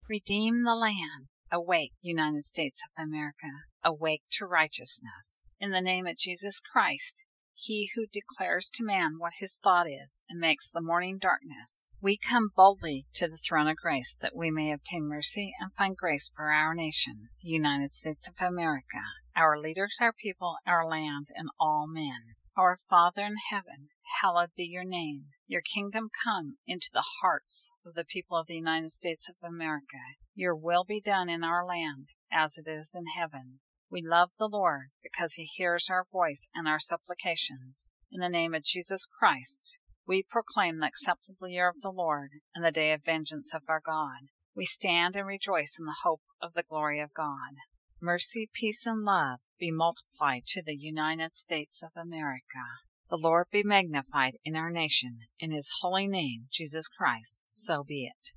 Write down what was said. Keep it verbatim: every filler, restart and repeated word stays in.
Redeem the land. Awake, United States of America. Awake to righteousness. In the name of Jesus Christ, He who declares to man what his thought is and makes the morning darkness, we come boldly to the throne of grace that we may obtain mercy and find grace for our nation, the United States of America, our leaders, our people, our land, and all men. Our Father in heaven, hallowed be your name. Your kingdom come into the hearts of the people of the United States of America. Your will be done in our land as it is in heaven. We love the Lord because He hears our voice and our supplications. In the name of Jesus Christ, we proclaim the acceptable year of the Lord and the day of vengeance of our God. We stand and rejoice in the hope of the glory of God. Mercy, peace, and love be multiplied to the United States of America. The Lord be magnified in our nation. In His holy name, Jesus Christ, so be it.